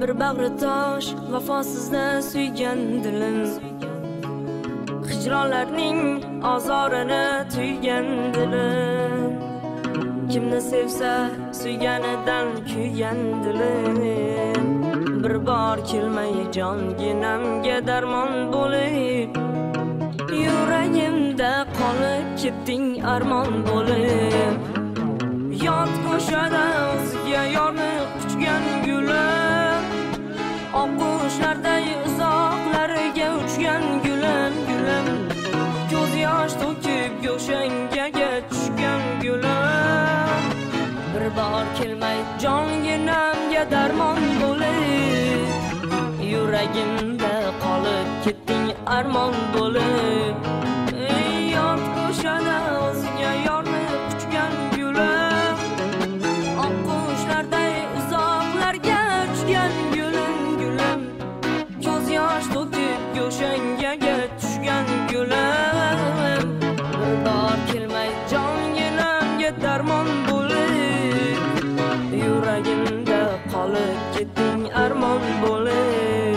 bir bag'ri tosh vafosizda suygan dilim hijronlarning azorini tuygan dilim kimni sevsa suyganidan kuygan dilim bir bor kelmay jonginamga darmon bo'lib yuragimda qolib ketding armon bo'lib yot ko'shada o'ziga yorni quchgan gulim oqqushlarday uzoqlarga uchgan gulim gulim ko'z yosh to'kib go'shangaga tushgan gulim bir bor kelmay jonginamga darmon bo'lib yuragimda qolib ketding armon bo'lib yot ko'shada o'ziga yorni quchgan gulim oqqushlarday uzoqlarga uchgan gulim gulim ko'z yosh to'kib go'shangaga tushgan gulim bir bor kelmay jonginamga darmon bo'lib yuragimda qolib ketding armon bo'lib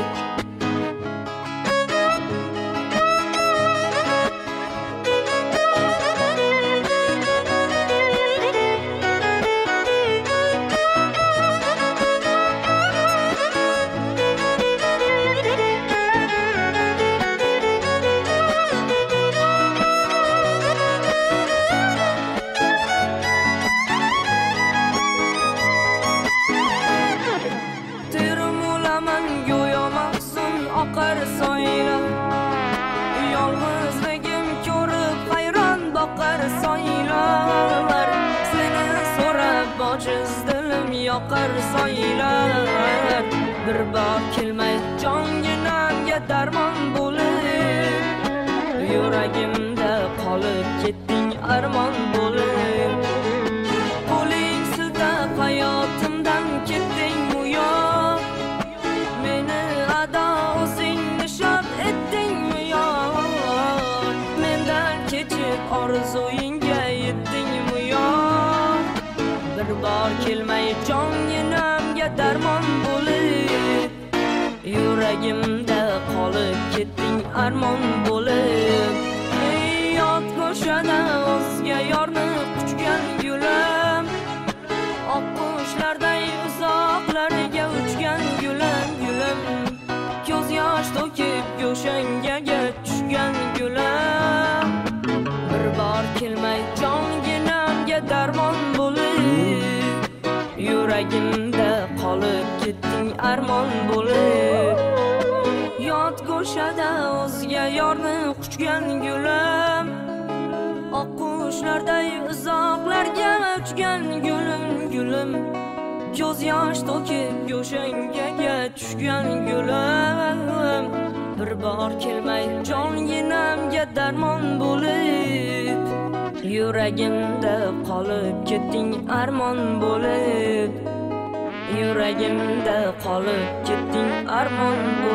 oqar soylar yolg'izligim ko'rib hayron boqar soylar seni so'rab ojiz dilim yoqar soylar bir bor kelmay jonginamga darmon bo'lib yuragimda qolib ketding armon bo'lib qo'ling siltab hayotimdan ketding uyoq meni ado orzuingga yetdingmi yo'q bir bor kelmay jonginamga darmon bo'lib yuragimda qolib ketding armon bo'lib yot ko'shada o'zga yorni quchgan gulim oqqushlarday uzoqlarga uchgan gulim gulim ko'z yosh to'kib go'shangaga tushgan gulim bir bor kelmay jonginamga darmon bo'lib yuragimda qolib ketding armon bo'lib yot go'shada o'zga yorni quchgan gulim oqqushlarday uzoqlarga uchgan gulim gulim ko'z yosh to'kib go'shangaga tushgan gulim bir bor kelmay jonginamga darmon bo'lib yuragimda qolib ketding armon bo'lib yuragimda qolib ketding armon